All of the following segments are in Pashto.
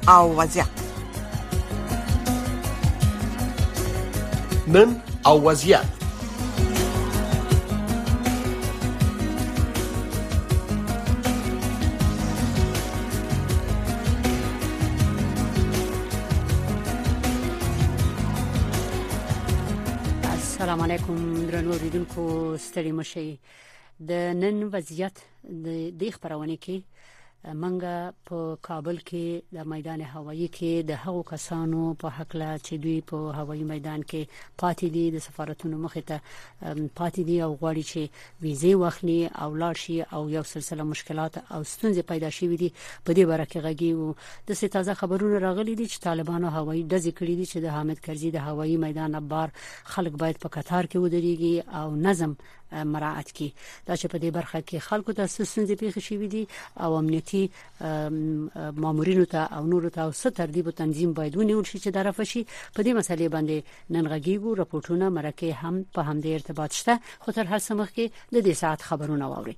او وضعیت. نن او وضعیت. السلام علیکم درنو اوریدونکو، ستړي مشئ. د نن وضعیت د دې خبرونه کې منګه په کابل کې د میدان هوایی کې د هغو کسانو په حق لا چې دوی په هوایی میدان کې پاتې دي، د سفارتونو مخې ته پاتې دي او غواړي چې ویزې واخلي او لاړ شي او یو سلسله مشکلات او ستونزې پیدا شوې دي. په دې باره کې غږیږو. د څه تازه خبرونه راغلي دي چې طالبانو هوایی ډزې کړې دي چې د حامد کرزي د هوایی میدان بار خلک باید په قطار کې ودرېږي او نظم مراعات کی. دا چې په دې برخه کې خلکو ته ستونزې پیښې شوې دي او امنیتي مامورینو ته او نورو ته څه ترتیب او تنظیم باید ونیول شي چې طرف شي. په دې مسلې باندې نن غږیږو. راپورټونه مرکه هم په همدې ارتباط شته، خو تر هر څه مخکې د دې ساعت خبرونه واورئ.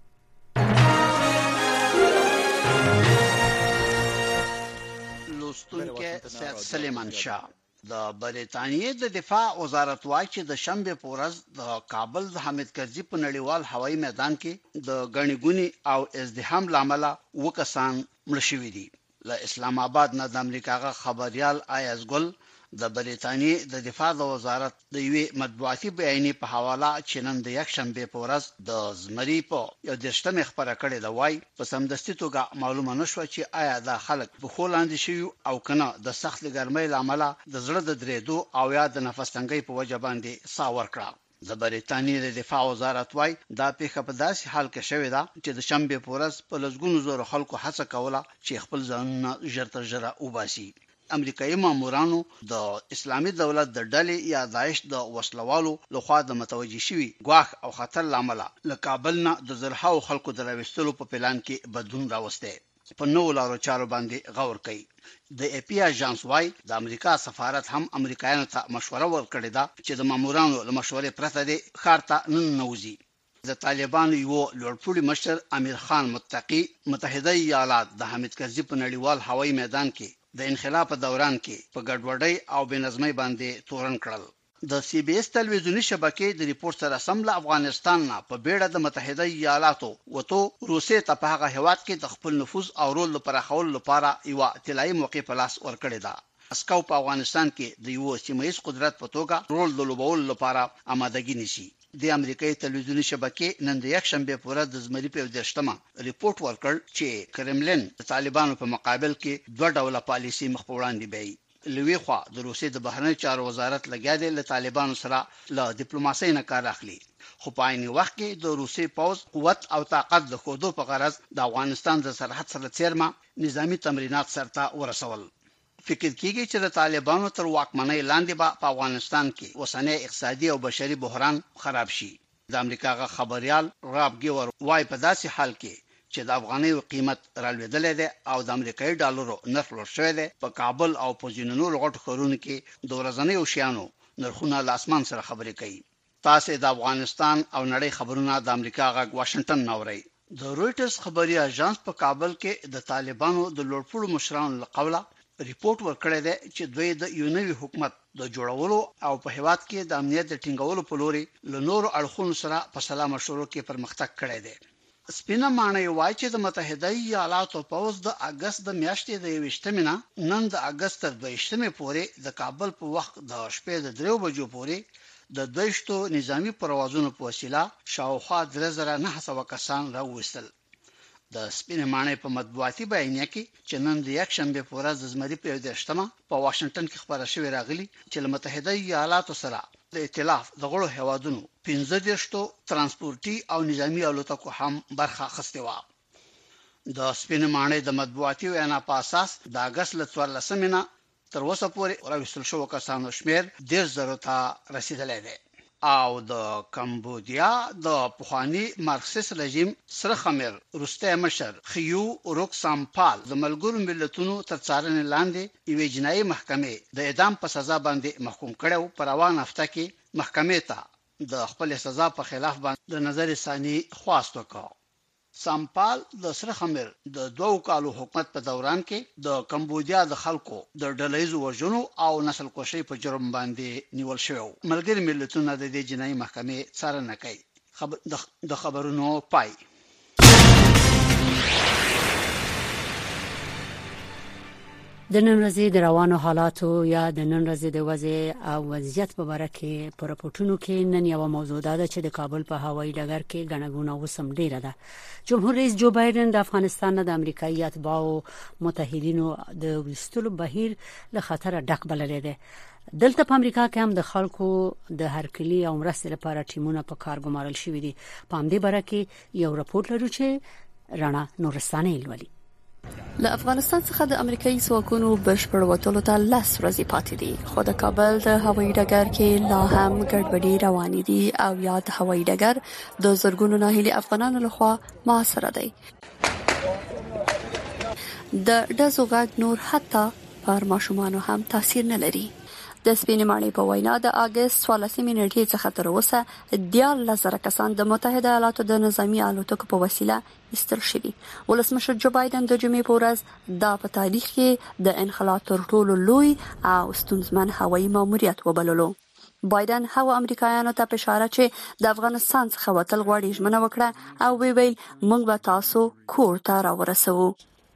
لوستونکو سید سلیمان شاه. د بریتانیې د دفاع وزارت وايي چې د شنبه په ورځ د کابل د حامد کرزي په نړیوال هوایي میدان کې د غنی ګونی او ازدحام لامل وکسان مړ شوي دي. له اسلام آباد نه د امریکا خبريال آیاز ګل د بریتانیې د دفاع د وزارت د یوې مطبوعاتي بیانیې په حواله چې نن د یک شنبه په ورځ د زمری په یو درشتمه خبره کړې ده، وای په سمدستي توګه معلومه نشو چې آیا د خلک په خولاندې شي او کنه د سخت ګرمۍ لامل د زړه د درېدو او یا د نفس تنګۍ په وجه باندې ساور کړه. د بریتانیې د دفاع وزارت وای دا پیښه په داسې حال کې شوې ده چې د شنبه په ورځ په لږونو زور خلکو هڅه کوله چې خپل ځانونه ژر تر ژره وباسي. امریکایي مامورانو د اسلامي دولت د ډلې یا داعش د وسلوالو لخوا د متوجي شوی ګواښ او خطر لامل له کابل نه د زرهاو خلکو د راوستلو په پلان کې بدلون راوسته. په نو لارو چارو باندې غور کوي. د اي پي اژانس وايي د امریکا سفارت هم امریکایانو ته مشوره ورکړې ده چې د مامورانو له مشورې پرته د ښار ته ننوځي. د طالبانو یو لوړپوړي مشر امیر خان متقی متحده ایالات د حامد کرزي په نړیوال هوایي میدان کې د انخلاء په دوران کې په ګډوډۍ او بېنظمۍ باندې تورن کړل. د سی بي اس تلویزیونی شبکې د ریپورت سره سم له افغانستان نه په بیړه د متحده ایالاتو وته روسیې ته په هغه هیواد کې د خپل نفوذ او رول لپاره خول لپاره یو طلایي موقع په لاس ورکړی ده. اسکو په افغانستان کې د یو سیمه‌یز قدرت په توګه رول د لوبول لپاره آمادګي نیسي. د امریکایي تلویزیونی شبکې نن د یک شنبه په ورځ د زمری په درشتمه ریپورت ورکړ چې کرملین د طالبانو په مقابل کې دوه ډوله پالیسي مخ په وړاندې بیاي. لوی خوا د روسیې د بهرنی چارو وزارت لګیا دی له طالبانو سره له ډیپلوماسۍ نه کار اخلي، خو په عین وخت کې د روسیې پوځ قوت او طاقت د خودو په غرض د افغانستان د سرحد سره څیرمه نظامی تمرینات سرته ورسول. فکر کیږي چې د طالبانو تر واکمنۍ لاندې به په افغانستان کې اوسنۍ اقتصادي او بشري بحران خراب شي. د امریکا خبريال راب ګیور وايي په داسې حال کې چې د افغاني قیمت رالوېدلې ده او د امریکایي ډالرو نرخ لوړ شوی دی، په کابل او په ځینو لغټو ښارونو کې د ورځنیو شیانو نرخونه له اسمان سره خبرې کوي. تاسو د افغانستان او نړۍ خبرونه د امریکا غږ واشنگټن نوري. د رويټرز خبري اژانس په کابل کې د طالبانو د لوړپوړو مشرانو له قوله ریپورت ورکړی دی چې دوی د یو نوي حکومت د جوړولو او په هیواد کې د امنیت د ټینګولو په لوري له نورو اړخونو سره په سلا مشورو کې پرمختګ کړی دی. سپینه معنی وایي چې د متحده ایالاتو پوځ د اگست د میاشتې د 21 نه نن د اگست تر 22 پورې د کابل په وخت د شپې د 3 بجو پورې د 200 نظامی پروازونو په وسیله شاوخوا 3900 کسان راوستل. د سپینه معنی په مطبوعاتي بیانیه کې چې نن د یک شنبه په ورځ د زمری په 18 په واشنگټن کې خبره شوې راغلي چې متحده ایالاتو سره د ائتلاف د غړو هیوادونو 15 ترانسپورتي او نظامی الوتکو هم برخه اخیستې و. د سپینه معنی د مطبوعاتي وینا په اساس د اگست ل 14 نه تر اوسه پورې راوستل شو کسانو شمیر 10,000 ته رسیدلی دی. او د کمبودیا د پخوانی مارکسیست رژیم سره خمر روسته مشر خیو روکسامپال د ملګرو ملتونو تر څارنې لاندې یوې جنایي محکمې د اعدام په سزا باندې محکوم کړو. په روان هفته کې محکمې ته د خپل سزا په خلاف باندې د نظر ثاني خواست وکړ. سامپال د سره خمر د 2 کالو حکومت په دوران کې د کمبودیا د خلکو د ډلهیزو وژنو او نسل کشي په جرم باندې نیول شوی. ملګری ملتونه د دې جنایي محکمې څارنه کوي. د خبرونو پای. د نن ورځې د روانو حالاتو یا د نن ورځې د وضع او وضعیت په اړه کې په راپورټونو کې نن یو موضوع ده چې د کابل په هوایي ډګر کې غنغونه وسم ډیره ده. جمهور رئیس جو بایدن د افغانستان د امریکایي اتباعو متحدینو د وستلو بهیر له خطر ډک بللی دی. دلته په امریکا کې هم د خلکو د هرکلی او مرستې لپاره ټیمونه په کار ګمارل شوي دي. په همدې باره کې یو راپورټ لرو چې رڼا نورستاني لولي. له افغانستان څخه د امریکایي ځواکونو بشپړ وټولو ته 10 ورځې پاتې دي، خو د کابل د هوایي ډګر کې لا هم ګډوډي روانې دي او یا د هوایي ډګر د زرګونو ناهیلي افغانانو لخوا محاصره دی. د ډزو غږ نور حتی پر ماشومانو هم تاثیر نه لري. د سپینې ماڼۍ په وینا د اگست 14 نیټې څخه تر اوسه 10,000 کسان د متحده ایالاتو د نظامی الوتکو په وسیله ایستل شوي. ولسمشر جو بایدن د جمعې په ورځ دا په تاریخ کې د انخلا تر ټولو لوی او ستونزمن هوایي ماموریت وبللو. بایدن هغو امریکایانو ته اشاره چې د افغانستان څخه وتل غواړي ژمنه وکړه او ویل موږ به تاسو کور ته راورسوو.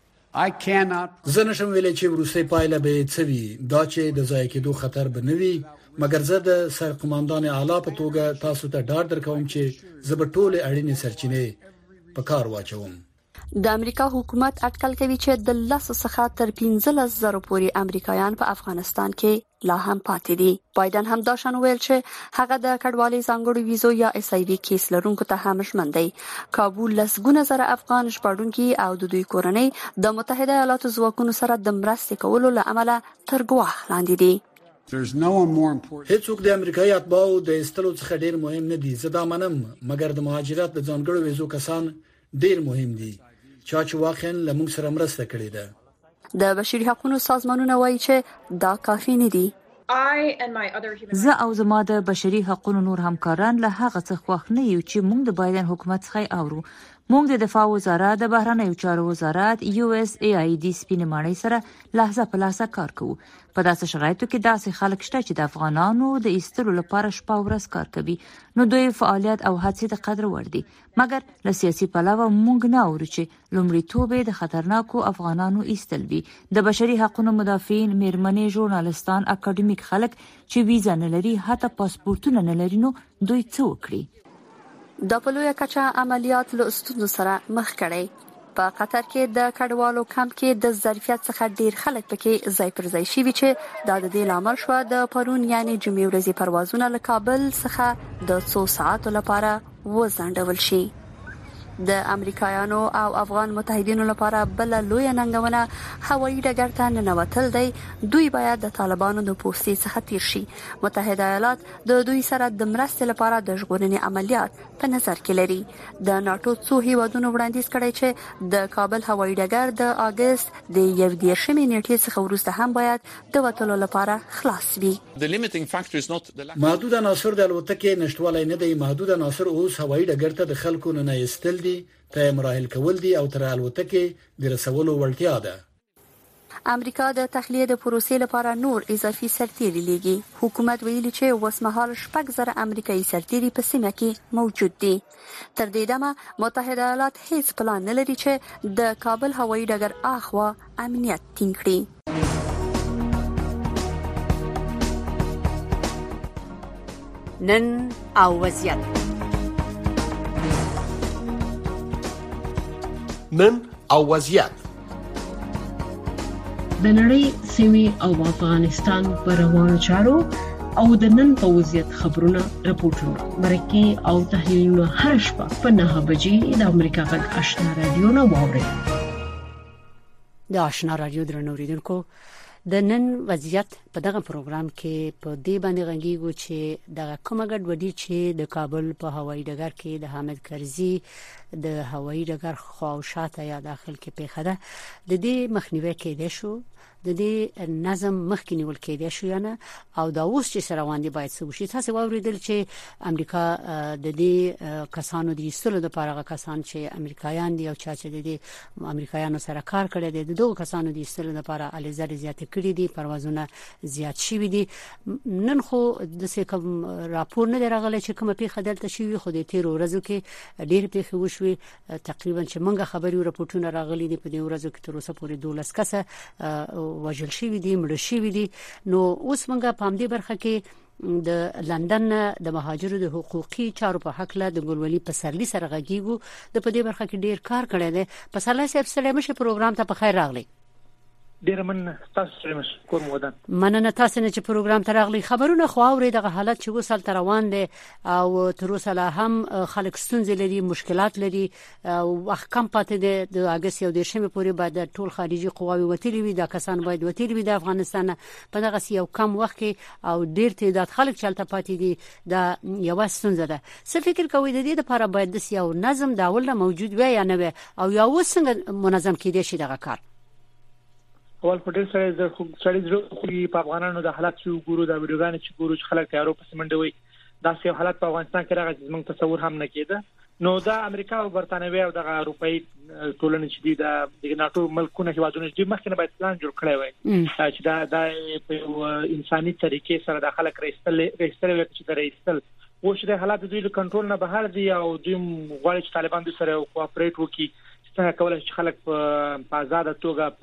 زه نشم ویلی چې وروستۍ پایله به څه وي، دا چې د ضایع کېدو خطر به نه وي، مګر زه د سرقماندان اعلی په توګه تاسو ته ډاډ درکوم چې زه به ټولې اړینې سرچینې په کار واچوم. د امریکا حکومت اټکل کوي چې د 10 څخه تر 15,000 پورې امریکایان په افغانستان کې لا هم پاتې دي. بایدن هم دا شان ویل چې هغه د کډوالۍ ځانګړو ویزو یا اس ای وی کیس لرونکو ته هم ژمن دی. کابل لسګونه زره افغان شپږونکي او د دوی کورنۍ د متحده ایالاتو ځواکونو سره د مرستې کولو له امله تر ګواښ لاندې دي. هیڅوک د امریکایي اتباعو د ایستلو څخه ډیر مهم نه دي. زه دا منم، مګر د مهاجرت د ځانګړو ویزو کسان ډیر مهم دي چې واقعا لمونږ سره مرسته کړې ده. د بشري حقوقو سازمانونه وایي چې دا کافي نه دي. زه او زما د بشري حقوقو نور همکاران له هغه څخه خوښ نه یو چې موږ د بایدن حکومت څخه اورو. موږ د دفاع وزارت، د بهرنیو چارو وزارت، یو اس ای آی ډي سپینې ماڼۍ سره لحظه په لحظه کار کوو. په داسې شرایطو کې داسې خلک شته چې د افغانانو د ایستلو لپاره شپه ورځ کار کوي، نو دوی فعالیت او هڅې د قدر وړ دي. مګر له سیاسي پلوه موږ نه اورو چې لومړیتوب د خطرناکو افغانانو ایستل وي. د بشري حقوقو مدافعین، میرمنې، ژورنالستان، اکاډمیک خلک چې ویزا نه لري، حتی پاسپورتونه نه لري، نو دوی څه وکړي؟ د پلوه کچا عملیات له ستونزو سره مخ کړي. په قطر کې د کډوالو کمپ کې د ظرفیت څخه ډیر خلک پکې ځای پر ځای شوي چې دا د دې لامل شو د پرون یعنی جمعې ورځې پروازونه له کابل څخه د 100 ساعتو لپاره وځنډول شي. د امریکایانو او افغان متحدینو لپاره بل لوی ننګونه هوایي ډګر ته ننوتل دی. دوی باید د طالبانو د پوستې څخه تیر شي. متحده ایالات د دوی سره د مرستې لپاره د ژغورنې عملیات په نظر کې لري. د ناتو څو هیوادونو وړاندیز کړی چې د کابل هوایي ډګر د اگست د 11 نیټې څخه وروسته هم باید د وټولو لپاره خلاص وي. محدود عناصر د الوتکې نشټوالی نه دی. محدود عناصر اوس هوایي ډګر ته د خلکو نه ایستل دي، ته مراحل کول دي او تر الوتکې د رسولو وړتیا ده. امریکا د تخلیه د پروسې لپاره نور اضافي سرتیري لیږي. حکومت ویلي چې وسمهال 6,000 امریکایي سرتیري په سیمه کې موجود دي. تر دې دمه متحده ایالات هیڅ پلان نه لري چې د کابل هوایي ډګر اخوا امنیت ټینګ کړي. نن او وضعیت. نن او وضعیت. د نړۍ سیمې او افغانستان پر روانو چارو او د نن په وضعیت خبرونه، راپورټونه، مرکې او تحلیلونه هر شپه په 9 بجې د امریکا غږ آشنا رادیو نه واورئ. د آشنا رادیو درنو اوریدونکو، د نن وضعیت په دغه پروګرام کې په دې باندې غږیږو چې د کومه ګډوډي چې د کابل په هوایي ډګر کې د حامد کرزي د هوایي ډګر خواوشاته یا داخل کې پیښه ده، د دې مخنیوي کېدای شو د دې نظم مخکې نیول کېدای شو یا نه او دا اوس چې سره روان دي باید څه وشي. تاسو واوریدل چې امریکا د دې کسانو د ایستلو لپاره کسان چې امریکایان دي او چې د امریکایانو سره کار کړی دی د دوه کسانو د ایستلو لپاره الیزر زیات کړی دي پروازونه زیات شوي دي. نن خو د څه کوم راپور نه راغلی چې کومه پیښه دلته شوی خو د تیر ورځو کې ډېر پیښې وشوي تقریبا چې موږ خبري راپورټونه راغلي دي په دې ورځو کې تر اوسه پورې 12 کسه وژل شوي دي مړ شوي دي. نو اوس موږ په همدې برخه کې د لندن د مهاجرو د حقوقي چارو په حق له د ګلولي پسرلی سره غږیږو د په دې برخه کې ډیر کار کړی دی. پسرلی صاحب سلام شه پروګرام ته په خیر راغلی. ډیر من تاسو سره مشکور مودن مننه تاسو نه چې پروګرام ته راغلی. خبرونه خو اوري دغه حالت چې وصل تر روان دي او تر اوسه لا هم خلک ستونزې لري مشکلات لري او وخت کم پاتې دي د اگست یو دیشمه پورې بعد ټول خارجي قواوی وتلی وي د کسان باید وتلی وي د افغانستان په دغه یو کم وخت کې او ډیر تعداد خلک چلته پاتې دي دا یو ستونزه ده. څه فکر کوئ د دې لپاره باید د یو نظم داول موجود وي یا نه وي او یا وسنګ منظم کېدي شي دغه کار؟ اول په ډېر سره د خوري خو په افغانانو د حالت چې ګورو د ویډیوګانو چې ګورو چې خلک تیارو په سمندوي دا څه حالت په افغانستان کې راغلی چې موږ تصور هم نه کېده. نو دا امریکا او برتانوي او د اروپאי ټولنې چې د ناتو ملکونه هیوادونه چې مخکې باید پلان جوړ کړی وای چې دا په انساني طریقې سره د خلک رئیستل چې د رئیستل او چې د حالت دوی د کنټرول نه بهر دي او دوی غواړي چې طالبان دوی سره کوآپریټ وکړي چې څنګه کولای شي خلک په آزاد توګه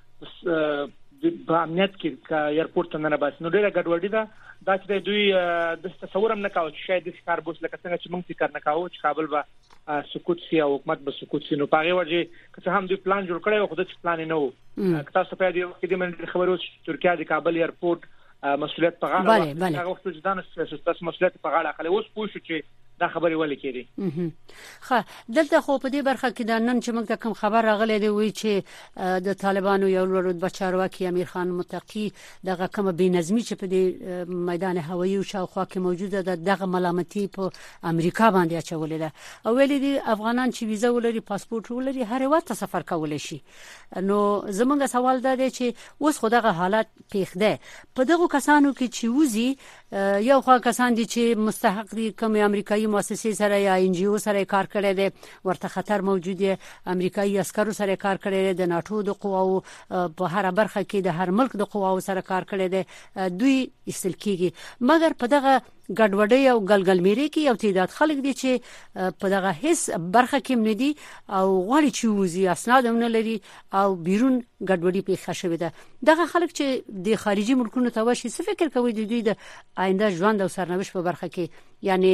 په امنیت کې ایرپورټ ته نه باسي. نو ډیره ګډوډي ده دا چې دوی د تصور هم نه کاوه چې شاید د کار بوس لکه څنګه چې موږ فکر نه کاوه چې کابل به سقوط سي او حکومت به سقوط سي. نو پاره ورځي که هم دوی پلان جوړ کړی خو د پلان نه وو. تاسو په دې کې د من خبرو چې ترکیه د کابل ایرپورټ مسؤلیت په غاړه هغه وخت چې دانش تاسو مسؤلیت په غاړه خلک اوس پوه شو چې دا خبري ولې کېږي. ښه دلته خو په دې برخه کې د نن چې موږ ته کوم خبر راغلی دی وی چې د طالبانو یو رتبه چارواکي امیر خان متقی دغه کوم بېنظمي چې په دې میدان هوایی او شاوخوا کې موجوده ده دغه ملامتي په امریکا باندې اچولې ده او ویلي دي افغانان چې ویزه ولري پاسپورت ولري هر وخت سفر کولای شي. نو زمونږ سوال ده چې اوس خو دغه حالت پیښ ده په دغه کسانو کې چې وزي یو خو کسان دي چې مستحق دي کوم امریکایي مؤسسې سره یا ان جی او سره کار کړی دی ورته خطر موجود دی امریکایي عسکرو سره کار کړی دی د ناتو د قواو په هر برخه کې د هر ملک د قواو سره کار کړی دی دوی استل کیږي مګر په دغه ګډوډي او ګلګلمیري کې یو تعداد خلک دي چې په دغه هیڅ برخه کې نه دي او غواړي چې وزي اسناد هم نه لري او بیرون ګډوډي پیښه شوې ده. دغه خلک چې د خارجي ملکونو ته وشي څه فکر کوي د دوی د آینده ژوند او سرنوشت په برخه کې یعنی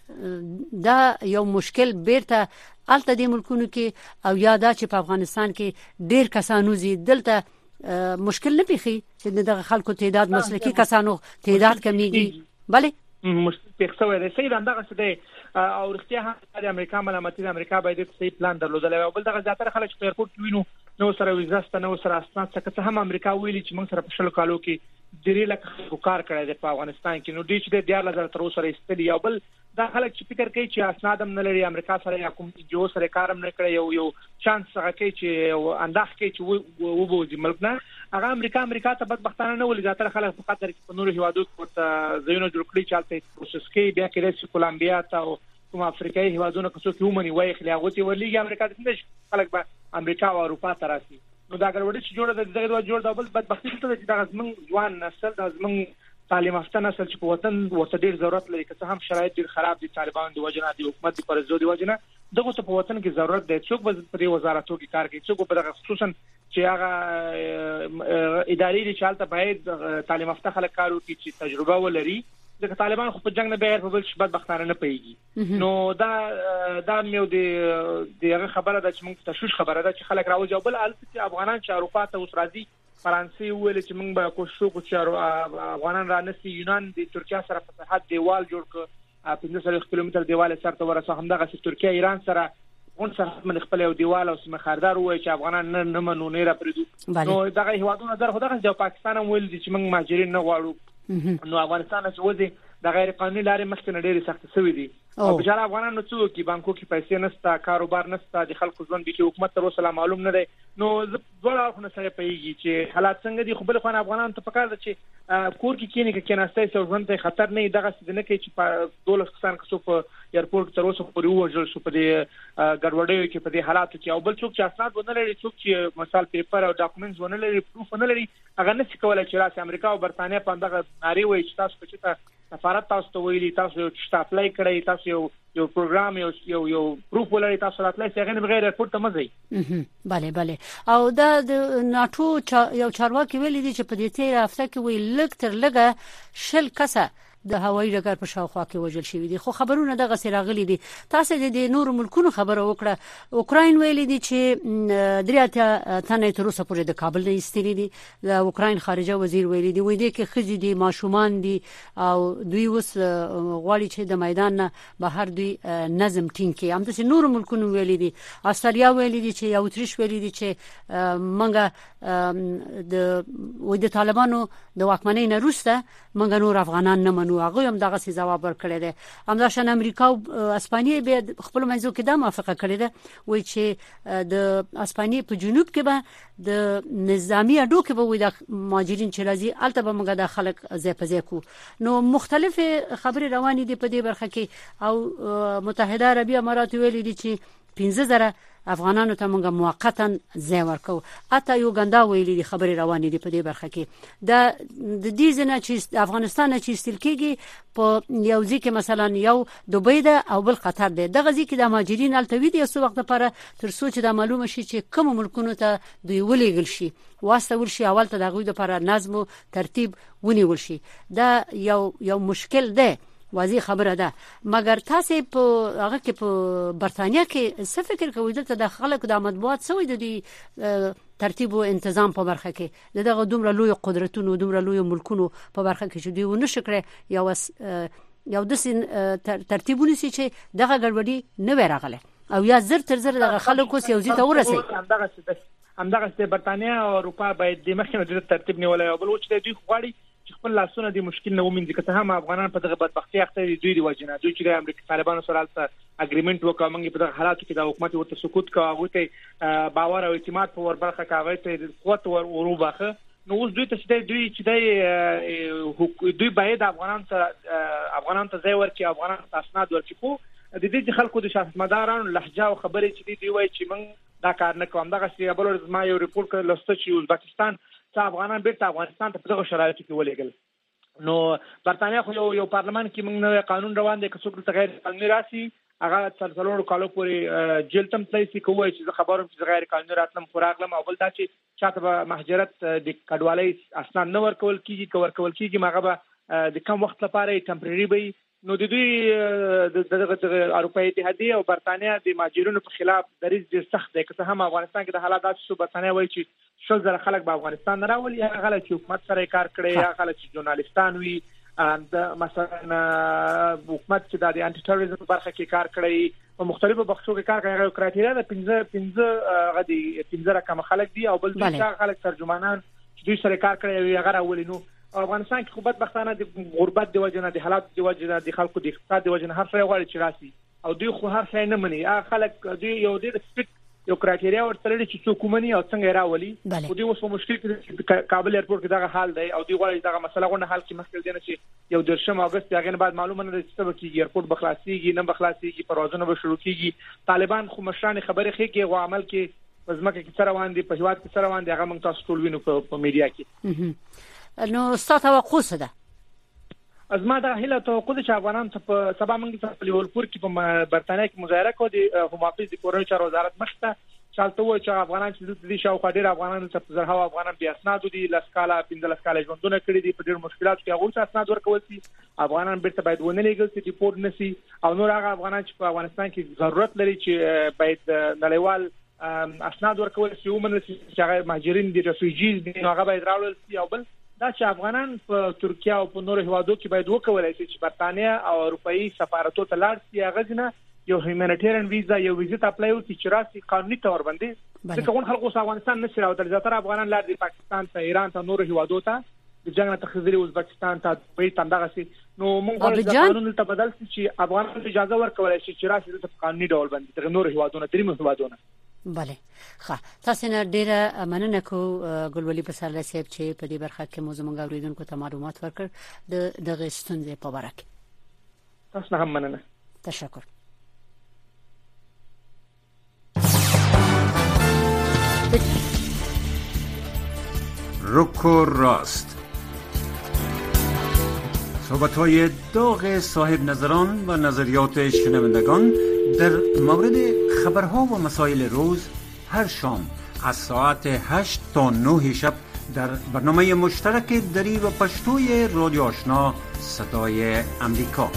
دا یو مشکل بیرته الته د ملکونو کې او یا دا چې په افغانستان کې ډیر کسانو زی دلته مشکل نه پیخي چې دغه خلکو تعداد مسلکی کسانو تعداد کمیږي بله مشکل پیښوي دی سید همدغه څه دی او رښتیا هم د امریکا ملامتي د امریکا باید صحیح پلان درلودل او بل دغه ځاتره خلک په ایرپورټ وینو نو سره ویزاسته نو سره اسناد څخه هم امریکا ویلي چې موږ سره په شلو کالو کې ډېر لکه کار کړی دی په افغانستان کې نو ډېر چې د 10000 تر اوسه استلی او بل دا خلک چې فکر کوي چې اسناد هم نه لري امریکا سره یا کوم جو سره کار هم نه کړی یو چانس هغه کوي چې انداز کوي چې وبوځي ملک نه هغه امریکا ته بدبختانه نه ولې ځاتره خلک په خاطر په نورو هیوادو کې ځایونه جوړ کړی چې البته پروسس کې بیا کې رسې کولمبیا ته کوم افریقایي هیوادونو کې څوک ومني وایي خلاغوتي ورلېږي امریکا ته خلک به امریکا او اروپا ته راسي. نو دا ګډوډي چې جوړه د دغه جوړ دا بل بدبختی ته چې دا زمون ځوان نسل دا زمون تعلیم یافته نسل چې په وطن ورته ډیر ضرورت لري که هم شرایط ډیر خراب دي طالبان دی وجنه دی حکومت دی پر زو دی وجنه دغه ته په وطن کې ضرورت دی څوک به په وزارتو کې کار کوي څوک په دغه خصوصا چې هغه اداري دي چې حالت باید تعلیم یافته خلک کار وکړي چې تجربه ولري ځکه طالبان خو په جنگ نه بغیر په بل شبت بختانه نه پیږي. نو دا مې د هغه خبره ده چې موږ تشویش خبره ده چې خلک راوځي او بل البته افغانان چې اروپا ته اوس راځي فرانسې ویل چې موږ به کوشش وکړو چې افغانان را نسی یونان د ترکیه سره په سرحد دیوال جوړ کړ 15 کیلومتر دیوال سره ته ورسره همدغه ترکیه ایران سره اون سره من خپل یو دیوال او سم خاردار وای چې افغانان نه منو نه را پریدو. نو دغه هیوادونه در خدای د پاکستان هم ویل چې موږ مهاجرین نه غواړو. نو افغانستان چې وځي د غیر قانوني لارې مخکې نه ډېرې سخت شوې دي او بشاره افغانانو څو کې بانکو کې پیسې نشته کاروبار نشته د خلکو ژوند کې حکومت تر اوسه معلوم نه دی نو ډول خو نه سره پیږي چې حالات څنګه دي خو بل خو افغانانو ته پکار دي چې کور کې کینی کې نهسته چې ژوند ته خطر نه دغه څه نه کوي چې په 12 کسان کې په ایرپورټ تر اوسه پورې وژل شو په دې ګډوډۍ کې په دې حالاتو کې او بل څوک چې اسناد ونه لري څوک چې مثال پیپر او ډاکومنټس ونه لري پروف ونه لري هغه نشي کولای چې راسي امریکا او برتانیا په دغه ناری وایي چې تاسو چې سفارت تاسو ته ویلي تاسو چې اپلای کړئ تاسو یو پروګرام یو پروف ولري تاسو راتلای شئ غیر بغیر ایرپورټ ته مزي bale او دا د ناتو یو چارواکي ویلي دي چې په دې تیر هفته کې وی لږ تر لږه شل کسه د هوایي ډګر په شاوخوا کې وژل شوی دي خو خبرونه دغه سراغلي دي تاسو د نور ملکونو خبره وکړه اوکراین ویلي دي چې دریاته تنه تر اوسه پورې د کابل نه ایستلې دي د اوکراین خارجه وزیر ویلي دي وایي چې خځې دي ماشومان دي او دوی اوس غواړي چې د میدان نه بهر دوی نظم ټینګ کړي هم د نور ملکونو ویلي دي استرالیا ویلي دي چې یو تریش ویلي دي چې منګه د طالبانو د واکمنۍ نه وروسته منګه نور افغانان نه منو هغه هم دغه سي جواب ورکړی دی همداشان امریکا او اسپانیا به خپل منځو کې د موافقه کړې ده وایي چې د اسپانیا په جنوب کې به د نظامی اډو کې به وي د مهاجرین چې راځي الته به موږ د خلک ځای په ځای کو نو مختلف خبرې روانې دي په دې برخه کې او متحده عربی امارات ویلي دي چې 15000 افغانانو ته موږ موقتا ځای ورکو اته یوګاندا ویلي دي خبري روانې دي په دې برخه کې د دې ځنه چې افغانستان چې استل کېږي په یو ځکه مثلا یو دوبۍ ده او بل قطر ده دغه ځکه د مهاجرین التوی دي څو وخت لپاره تر څو چې د معلومه شي چې کوم ملکونو ته دوی ولېګل شي واسطه ورشي اول ته دغه لپاره نظم او ترتیب ونیول شي دا یو مشکل ده واضح خبره ده مګر تاسو په هغه کې په برتانیا کې څه فکر کوئ دلته د خلکو د مطبوعات سوي د ترتیب او تنظیم په برخه کې دغه دومره لوی قدرتونو دومره لوی ملکونو په برخه کې چې دوی ونه شکره یو د ترتیبونه چې دغه ګډوډي نه وراغله او یا زر تر زر دغه خلکو سیاسي ته ورسي همدغه برتانیا او اروپا باید د مخکنه د ترتیب نیولای او بل چې دوی غواړي خپل لاسونه د مشکل نه ومنځي که هم افغانان په دغه بدبختي اخته دي دوی دی وجنه دوی چې د امریکا طالبانو سره اګریمنت وکړ موږ په دغه حالاتو کې د حکومت ورته سکوت کوي ته باور او اعتماد په وربرخه کوي ته قوت وروبخه نو اوس دوی ته چې دوی باید افغانان ته ځای ورکړي افغانان ته اسناد ورکړي خو د دې خلکو د سیاستمدارانو لهجه او خبرې چې دی وایي چې موږ دا کار نه کوم دغه سی بل ورځ ما یو ریپورت کړ لسته چې ازبکستان افغانان بیرته افغانستان ته په دغه شرایطو کې ولېګل نو برتانیا خو یو پارلمان کې موږ نوې قانون روان دی که څوک د غیر قانوني راسي هغه څلور کالو پورې جیل تم تللی شي کوی چې خبرم چې غیر قانوني راتلم خوراغلم او بل دا چې چاته به مهاجرت د کډوالۍ اسناد نه ورکول کیږي مغه به د کم وخت لپاره ټمپرری وي نو د دوی د اروپאי اتحادیه او برتانیا د مهاجرینو په خلاف دریځ ډېر سخت دی که هم افغانستان کې د حالات شو برتانیا وایي چې 100,000 خلک به افغانستان نه راولي هغه چې حکومت سره کار کړي هغه چې ژورنالیستان وي د مثلا حکومت چې د انټي ټیرریزم په برخه کې کار کړي په مختلفو بخشو کې کار کوي هغه کرایټیریا د 15 رقم خلک دي او بل څه خلک ترجمانان چې دوی سره کار کوي هغه راولي نو افغانستان کې خو بدبختانه د غربت د وجنه د حالات د وجنه د خلکو د اقتصاد د وجنه هر څه غواړي چې راسي او دوی خو هر څه نه مني خلک دوی یو ډېر سپیک یو کرایټیریا ورته لري چې څوک مني او څنګه راولي او دوی اوس په مشکل کې کابل ایرپورټ کې دغه حال دی او دوی غواړي دغه مسله غونه حل کې مخکې دي چې یو 10 اگست هغه بعد معلومه نه چې څه کیږي ایرپورټ بخلاصيږي نه بخلاصيږي پروازونه به شروع کیږي طالبان خو مشران خبرې خېږي او عمل کې پزماکه کې سره روان دي په هیواد کې سره روان دي هغه موږ تاسو ټول وینو په میډیا کې نو ستاسو توقع څه ده ازما د هله توقع چې افغانان په سبا منګ په لیورپور کې په برتانیا کې مظاهره کوي د محافظ د کورنۍ چارو وزارت مخته چالتو و چې افغانان چې د شاو خاطر افغانان ته زرهاو افغانان بیا اسناد دي لسکاله 15 کاله ژوندونه کړی دي په ډېر مشکلات کې هغه څه اسناد ورکول شي افغانان بیرته باید ونه لېږل شي ریپورت نشي او نور هغه افغانان چې په افغانستان کې ضرورت لري چې باید نړیوال اسناد ورکول شي ومنل شي چې هغه مهاجرین دي ریفیوجیز دي هغه باید راوړل شي او بل دا چې افغانان په ترکیه او په نورو هیوادو کې باید وکولای شي چې برتانیا او اروپאי سفارتو ته لاړ شي هغه نه یو هیومانیټیرین ویزا یو ویزټ اپلای وکړي چې راسي قانوني تور باندې ځکه کوم خلکو افغانستان نشي راوړل زیاتره افغانان لاړ دي پاکستان ته ایران ته نورو هیوادو ته د جنګ ته خزري ازبکستان ته په تندغه سي نو موږ غواړو چې قانون ته بدل شي چې افغانانو اجازه ورکړي چې راشي د قانوني ډول باندې تر نور هیوادونو دریم هیوادونو. بله ښه تاسو نه ډیره مننه کو ګلولي پسرلی صاحب چې په دې برخه کې مو زموږ اوریدونکو ته معلومات ورکړ د ستونزې په اړه. تاسو هم مننه. تشکر. رک و راست، صحبت‌های داغ صاحب نظران و نظریات شنوندگان در مورد خبرها و مسائل روز هر شام از ساعت 8 تا 9 شب در برنامه مشترک دری و پشتوی رادیو آشنا صدای امریکا.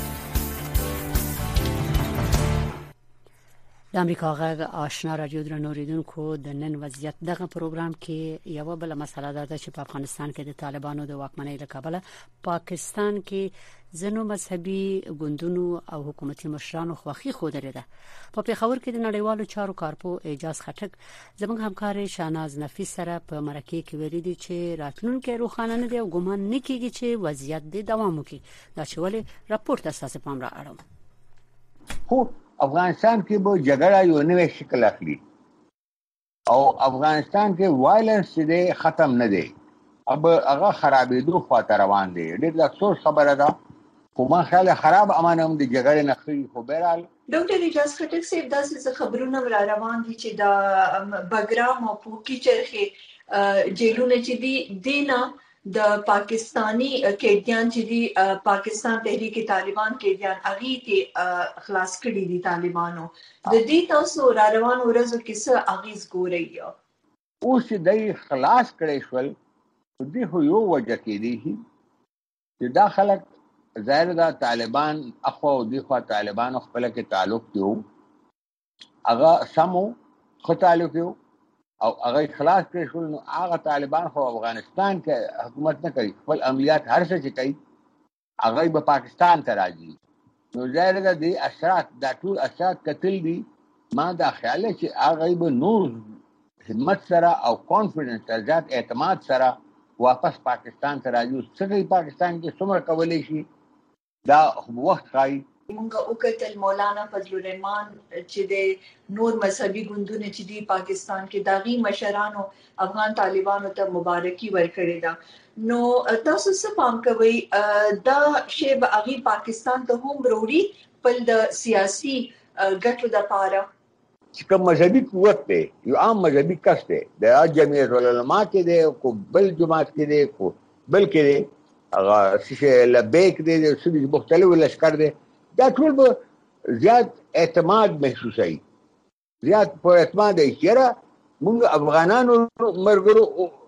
د امریکا غږ آشنا رادیو درنو اوریدونکو د نن وضعیت دغه پروګرام کې یو بل مسله ده چې په افغانستان کې د طالبانو د واکمنۍ له کبله پاکستان کې ځینو مذهبي ګوندونو او حکومتي مشرانو خوښي خوده ده. په پیښور کې د نړیوالو چارو کارپو اعجاز خټک زموږ همکار شاهناز نفیس سره په مرکه کې ویلي دي چې راتلونکي روښانه نه دی او ګومان نه کیږي چې وضعیت دې دوام وکړي. دا چې ولې راپورټ اساسه پام را اړوم. خو افغانستان کې به جګړه یو نوې شکل اخلي او افغانستان کې وایلنس دې ختم نه دی، اب هغه خرابېدو خواته روان دی. ډېر د افسوس خبره ده، خو ما خیال خراب امانه هم د جګړې نه خري. خو بهرحال ډاکټر اعجاز خټک صاحب داسې خبرونه را روان دي چې د بګرام او پوکي چرخه جیلونه چې دي دینه د پاکستانی قیدیان چې دي پاکستان تحریک طالبان قیدیان اغي ته خلاص کړي دي طالبانو. د دې تاسو را روان ورځو کې څه اغیز ګورئ؟ اوس دې خلاص کړي شول دې خو یو وجه کې دي چې دا خلک ظاهر دا طالبان اخو او دی خو طالبان خپل کې تعلق دیو هغه سمو خو تعلق دیو او هغه خلاص کړي شول. نو هغه طالبان خو افغانستان کې حکومت نه کوي، خپل عملیات هر څه کوي هغه به پاکستان ته راځي. نو ظاهر دا دی اثرات دا ټول اثرات کتل دي. ما دا خیال چې هغه به نور همت سره او کانفیډنس سره ذات اعتماد سره واپس پاکستان ته راځي. څنګه پاکستان کې څومره کولای شي دا وخت خای. مونږه وکتل مولانا فضل الرحمن چې د نور مذهبي ګوندونو چې دی پاکستان کې داغي مشرانو افغان طالبانو ته مبارکي ورکړې ده. نو تاسو څه پام کوئ دا شی به اغي پاکستان ته هم وروړي په د سیاسي ګټو د پاره چې کوم مذهبي قوت دی یو عام مذهبي کس دی د جمعیت العلماء کې دی کو بل جماعت کې دی کو بل کې دی هغه چې لبیک دی چې مختلف لشکر دی دا ټول به زیات اعتماد محسوسوي، زیات په اعتماد دی چې موږ افغانانو مرګرو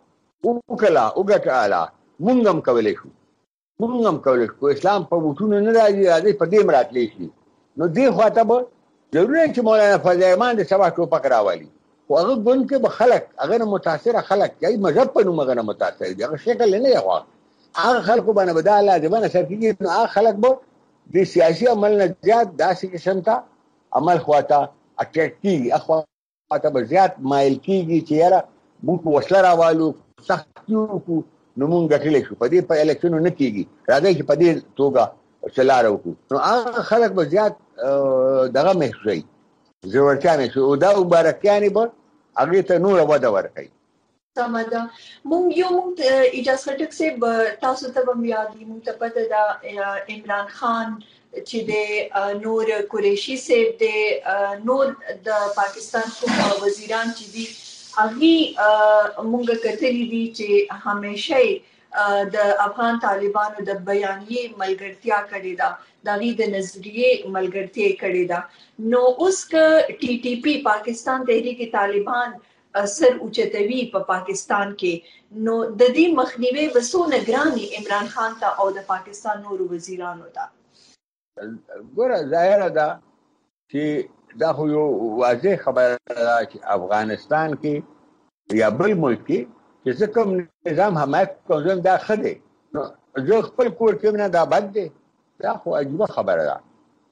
وګټاله موږ هم کولای شو اسلام په وټونو نه راځي په دې مراتلی شي. نو دې خواته به ضروري چې مولانا فضل الرحمن د سبا ټوپک راولي. خو هغه ګوند کې به خلک هغه متاثره خلک کوي مذهب په نوم هغه متاثر دي، هغه شکل نه یو هغه خلکو باندې بداله ځبنه سرکیږي. نو هغه خلک به د سیاسي عمل نه زیات داسې قسم ته عمل خواته اټریکټ خواته به زیات مایل کیږي چې یاره موږ وسله راوالو سخت یو نو موږ ګټلی شو په دې په الیکشنو نه کیږي راځي چې په دې توګه چلاره وکړو. نو هغه خلک به زیات دغه محسوسوي ضرورتیا محسوسوي او دا مبارکیانې به هغې ته نوره وده ورکوي. سمده مونږ اجازه خټک صاحب تاسو ته هم یادي مونږ ته پته دا عمران خان چې د نور قریشي صاحب د نور د پاکستان کوم وزیران چې دي هغه مونږ کتلی دي چې همیشه د افغان طالبانو د بیانیه ملګرتیا کړې ده د دې نظریه ملګرتیا کړې ده. نو اوس ک ټي ټي پی پاکستان تحریک طالبان سر اوچتوي په پاکستان کې نو د دې مخنیوي وسونه ګراني عمران خان ته او د پاکستان نورو وزیرانو ته. ګوره ظاهره ده چې دا خو یو واضح خبره ده چې افغانستان کې یا بل ملک کې چې کوم نظام حمایت کوي دا ښه دی. نو زه خپل کور کې نه دا بد دی، دا خو عجیبه خبره ده.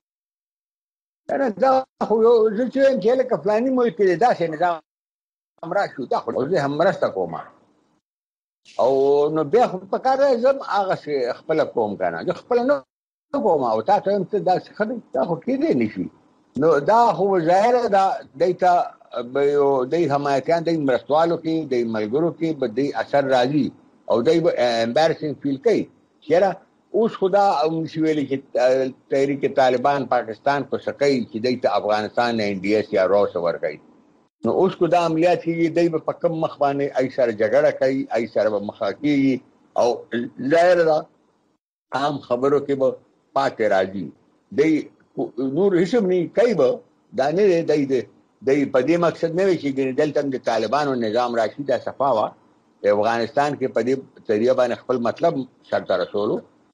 دا خو یو زه چې لکه فلاني ملک کې داسې نظام امرا شو دا خو زه هم مرسته کوم او نو بیا په کار زم هغه خپل کوم کنه جو خپل نو کوم او تاسو هم څه دا خبره دا خو کېدې نشي نو دا خو ظاهر دا دیتا به د حمایتيان د مرستوالو کې د ملګرو کې به د اثر راځي او د امبارسینګ فیل کوي چیرې اوس خدا ویلي چې تحریک طالبان پاکستان کو سکی چې د افغانستان نه انډیس یا روس ورګي نو اوس کو دا عملیات کې د په کم مخ باندې ای سره جګړه کوي ای سره مخاکي او ظاهر دا عام خبرو کې به پاتې راځي د نور هیڅ نه کوي به دا نه دی د په دې مقصد نه وي چې دلته د طالبانو نظام راشي د صفاوا افغانستان کې په دې طریقه باندې خپل مطلب سرته رسولو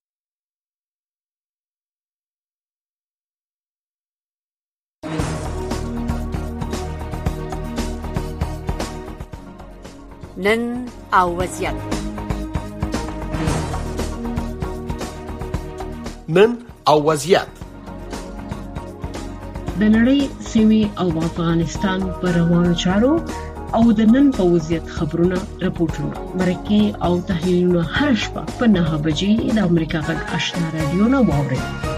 نن او وضعیت نن او وضعیت د نړۍ سیمې او افغانستان پر روانو چارو او د نن په وضعیت خبرونه راپورټونه مرکه او تحلیلونه هر شپه په 9 بجې د امریکا غږ آشنا رادیو نه واورئ.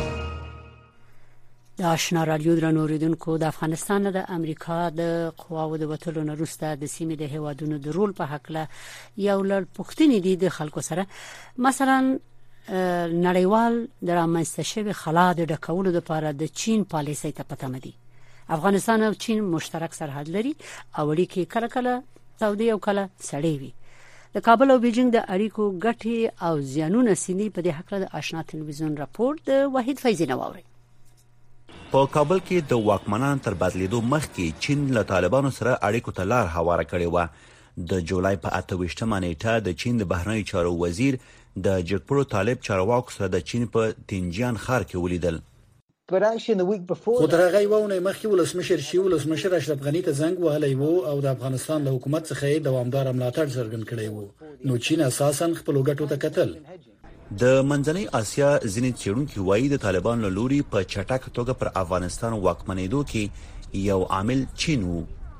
د آشنا رادیو درنوریدونکو د افغانستان د امریکا د قواو د وټلو نه وروسته د سیمې د هیوادونو د رول په حق له یو لړ پوښتنې دي د خلکو سره مثلا نړیوال د رامنځته شوی خلا د ډکولو لپاره د چین پالیسۍ ته پته مدي. افغانستان او چین مشترک سرحد لري او اړیکې کله کله سعودي او کله سړې وي. د کابل او بیجینګ د اړیکو ګټې او زیانونه سینې په دې حق له آشنا ټلویزیون راپورټ د وحید فیضی نواوري. په کابل کې د واکمنانو تر بدلیدو مخکې چین له طالبانو سره اړیکو ته لار هواره کړې و. د جولای په 28مه نیټه د چین د بهرنیو چارو وزیر د جګپړو طالب چارواکو سره د چین په تینجان ښار کې ولیدل. خو تر هغه یوونه مخکې ولسمشر اشرف غنی ته زنګ وهلی وو او د افغانستان له حکومت څخه دوامدار ملاتړ څرګند کړی وو. نو چین اساساً خپل ګټو ته کتل. د منځنۍ اسیا ځینې څېړونکي وایي د طالبان له لوري په چټک توګه پر افغانستان واکمنېدو کې یو عامل چین وو.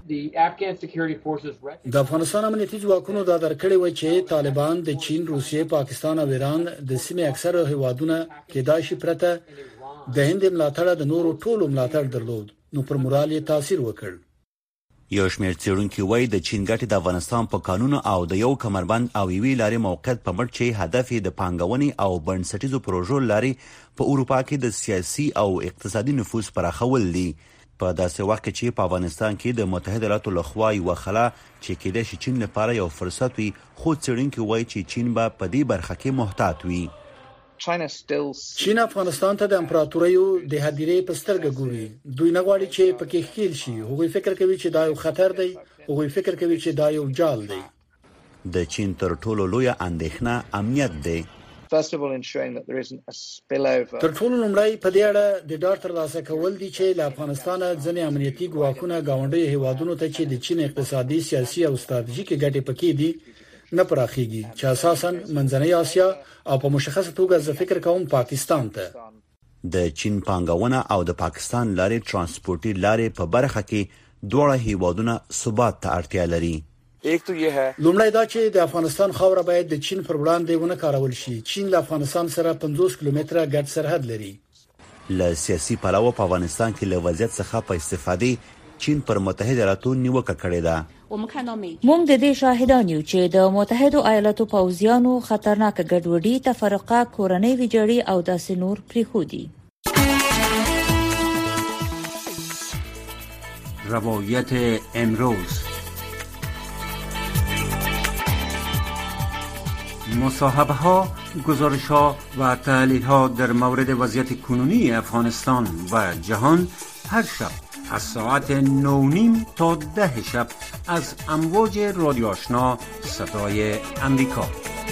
د افغانستان امنیتي ځواکونو دا درکړی و چې طالبان د چین، روسیې، پاکستان او ایران د سیمې اکثره هیوادونه کې داشي پرته د هند ملاتړ د نورو ټولو ملاتړ درلود نو پر مورال یې تاثیر وکړ. یو شمېر څېړونکي وایي د چین ګټې د افغانستان په قانون او د یو کمربند او یوې لارې موقعیت په مټ چې هدف یې د پانګونې او بنسټیزو پروژو لارې په اروپا کې د سیاسي او اقتصادي نفوذ پراخول دي. په داسې وخت کې چې په افغانستان کې د متحده ایالاتو لخوا یو خلا چې کېدای شي چین لپاره یو فرصت وي خو څېړونکي وایي چې چین به په دې برخه کې محتاط وي. چین افغانستان ته د امپراتوریو د هدیرې په سترګه ګوري. دوی نه غواړي چې پکې ښکیل شي. هغوی فکر کوي چې دا یو خطر دی. هغوی فکر کوي چې دا یو جال دی. د چین تر ټولو لویه اندېښنه امنیت دی. تر ټولو لومړی په دې اړه د ډاډ ترلاسه کول دي چې له افغانستانه ځینې امنیتي ګواښونه ګاونډي هیوادونو ته چې د چین اقتصادي، سیاسي او ستراتیژیکي ګټې پکې دي نه پراخیږي چې اساساً منځنۍ اسیا او په مشخصه توګه زه فکر کوم پاکستان ته. د چین پانګونه او د پاکستان لارې ترانسپورتي لارې په برخه کې دواړه هیوادونه ثبات ته اړتیا لري. لومړی دا چې د افغانستان خاوره باید د چین پر وړاندې ونه کارول شي. چین له افغانستان سره 50 کیلومتره ګډ سرحد لري. له سیاسي پلوه په افغانستان کې له وضعیت څخه په استفادې چین پر متحده ایالاتو نیوکه کړې ده. موږ د دې شاهدان یو چې د متحده ایالاتو پوځیانو خطرناک ګډوډي، تفرقه، کورنۍ ویجاړي او داسې نور پریښودي. روایت امروز مصاحبه ها، گزارش ها و تحلیل ها در مورد وضعیت کنونی افغانستان و جهان هر شب از ساعت 9:30 تا 10 شب از امواج رادیو آشنا صدای امریکا.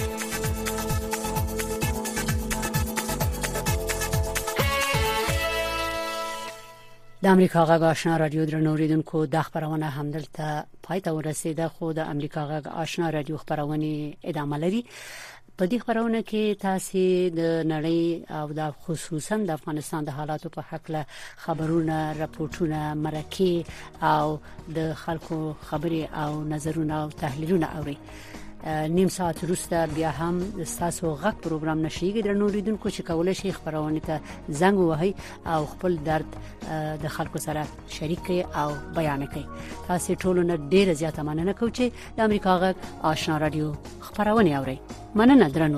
د امریکا غږ آشنا رادیو درنوریدونکو د خبرونه همدلته پای ته ورسیده. خو د امریکا غږ آشنا رادیو خبرونه ادامه لري. په دې خبرونه کې تاسو د نړۍ او د خصوصا د افغانستان د حالاتو په حق له خبرونه، راپورټونه، مرکه او د خلکو خبري او نظرونه او تحلیلونه اوري. نیم ساعت وروسته بیا هم تاسو غږ پروګرام نشيږي درنو لیدونکو چې کولای شي خبرونه ته زنګ وهي او خپل درد د خلکو سره شریک کړي او بیان کړي. تاسو ټول نه ډیر زیاته مننه کوم چې د امریکا غږ آشنا رادیو خبرونه اوري. مننه درنو.